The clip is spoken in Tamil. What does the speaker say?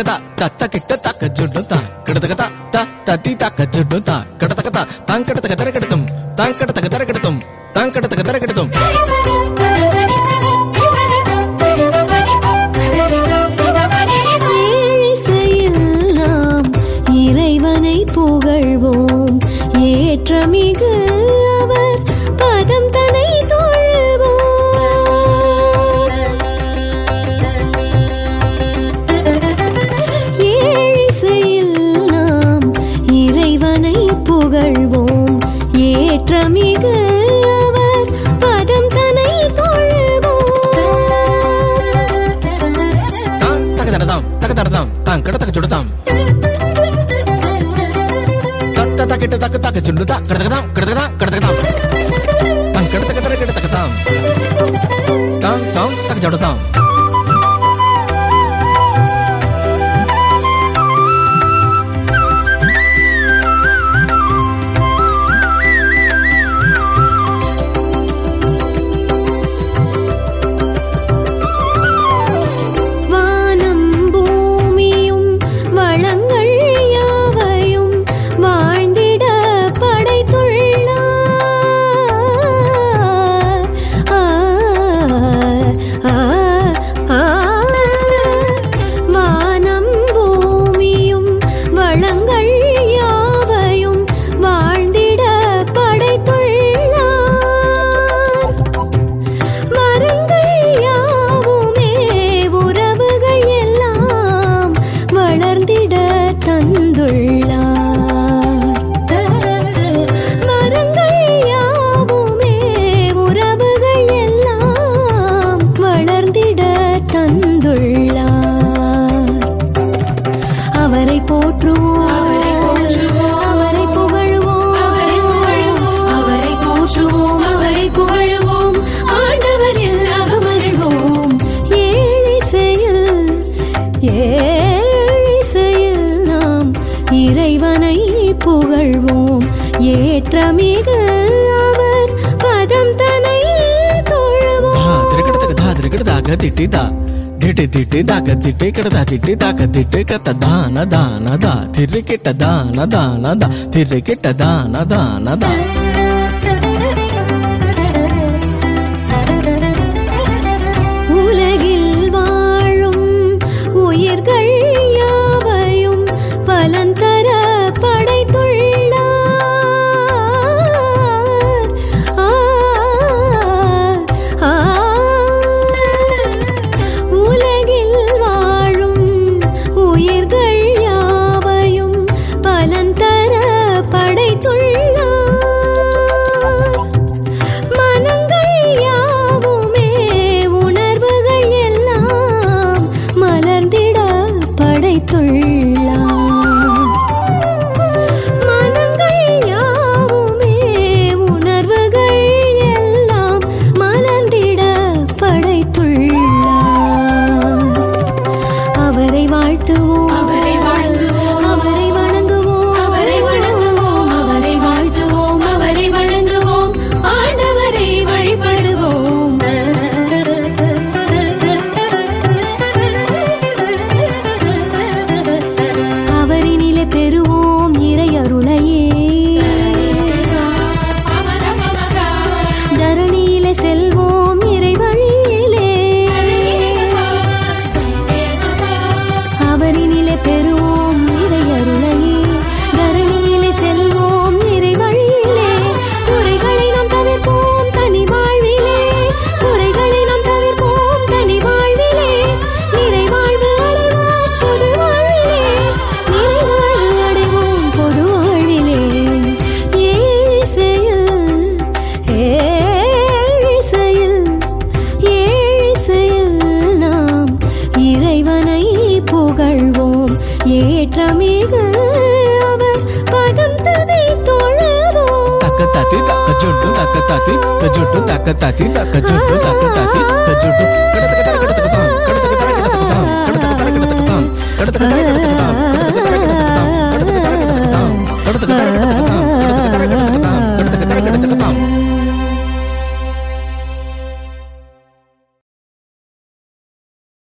கிடதகதா தத்த கிட்ட தக்க ஜுடுதா கிடதகதா த தத்தி தக்க ஜுடுதா கிடதகதா தான் கிடதக தர கிடதும் தான் கிடதக தர கிடதும் தான் கிடதக தர கிடதும் இறைவனை புகழ்வோம் ஏற்றமிகு அவர் பதம் தனை தொழுவோம் ஏழிசையில் நாம் இறைவனை புகழ்வோம் ஏற்றமிகு அவர் பதம் தனை தொழுவோம் தான் தகதரதாம் தகதரதாம் தான் கிடதக ஜுடுதாம் kita tak tak jundut tak kadang-kadang kadang-kadang tang kadang-kadang tang tang tak jauh tang இறைவனை புகழ்வோம் ஏற்றமிகு அவர் பதம் தனை தொழுவோம் திரிகடதக திட்டிதா திட்டி திட்டி தாக்க திட்டி கடதா திட்டி தாக்க திட்டி கத்த தான தான தா திரிகிட்ட தான தான தா திரிகிட்ட தான தான தா உலகில் வாழும் உயிர்கள் யாவையும் பலந்தர படைத்துள்ளார் உலகில் வாழும் உயிர்கள் யாவையும் பலந்தர படைத்துள்ளார் மனங்கள் யாவுமே உணர்வுகள் எல்லாம் மலர்ந்திட படைத்துள்ளார் மனங்கள் யாவுமே உணர்வுகள் எல்லாம் மலர்ந்திட படைத்துள்ளார் அவரை வாழ்த்துவோம் அவரை வாழ்த்துவோம் அவரை வணங்குவோம் அவரை வணங்குவோம் அவரை வாழ்த்துவோம் அவரை வணங்குவோம் ஆண்டவரை வழிபடுவோம் அவரினிலே பெறுவோம் இறை அருளையே தரணியிலே செல்வோம் இறை வழியிலே அவரினிலே பெறுவோம் இறை அருளையே தரணியிலே செல்வோம் இறை வழியிலே குறைகளை நாம் தவிர்ப்போம் தனி வாழ்விலே குறைகளை நாம் தவிர்ப்போம் தனி வாழ்விலே நிறை வாழ்வு அடைவோம் பொது வாழ்விலே நிறை வாழ்வு அடைவோம் பொது வாழ்விலே ஏழிசையில் நாம் இறைவனை புகழ்வோம் ஏற்றமிகு அவர் பதம் தனை தொழுவோம் தக்க தத்தி தக்க ஜுட்டு தக்க தத்தி தக்க ஜுட்டு தக்க தத்தி தக்க ஜுட்டு தக்க தத்தி தக்க ஜுட்டு கடதக கடதக